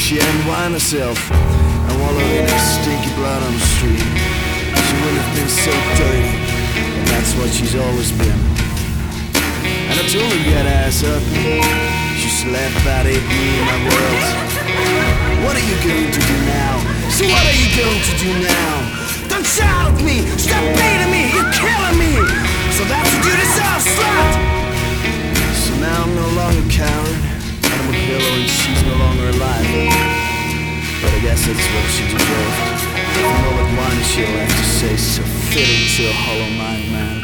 She hadn't whined herself and wallowed in her stinky blood on the street. She wouldn't have been so dirty, and that's what she's always been. And I told her to get her ass up. She slapped about 8 me in my world. What are you going to do now? So what are you going to do now? Don't shout at me! Stop beating me! You're killing me! So that's what you deserve, slut! So now I'm no longer a coward. I'm a pillow and she's no longer alive. But I guess that's what she deserved. From all that wine she'll have to say, so fitting to a hollow mind, man.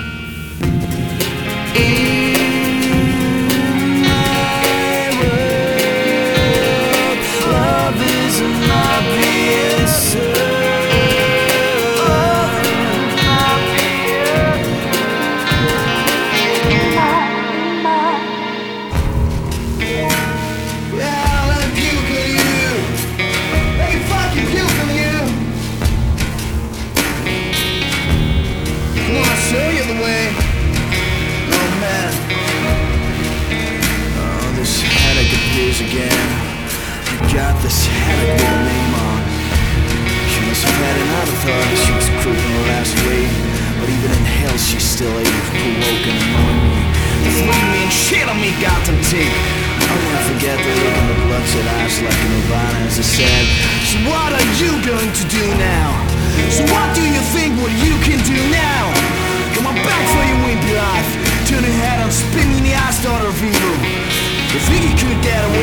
In my world, love is an obvious. Show you the way. Oh man. Oh, this headache appears again. You got this headache with a name on. She must have had another thought as she was creeping her last way. But even in hell she's still able to provoke and annoy me. Throw me and shit on me goddamn take. I'll never forget the look in the bloodshot eyes like a Nirvana as I said, so what are you going to do now? So what do you think what you can do now? Come on back for your wimpy life. Turn your head and spin me in the ass, daughter of evil. You think you could get away?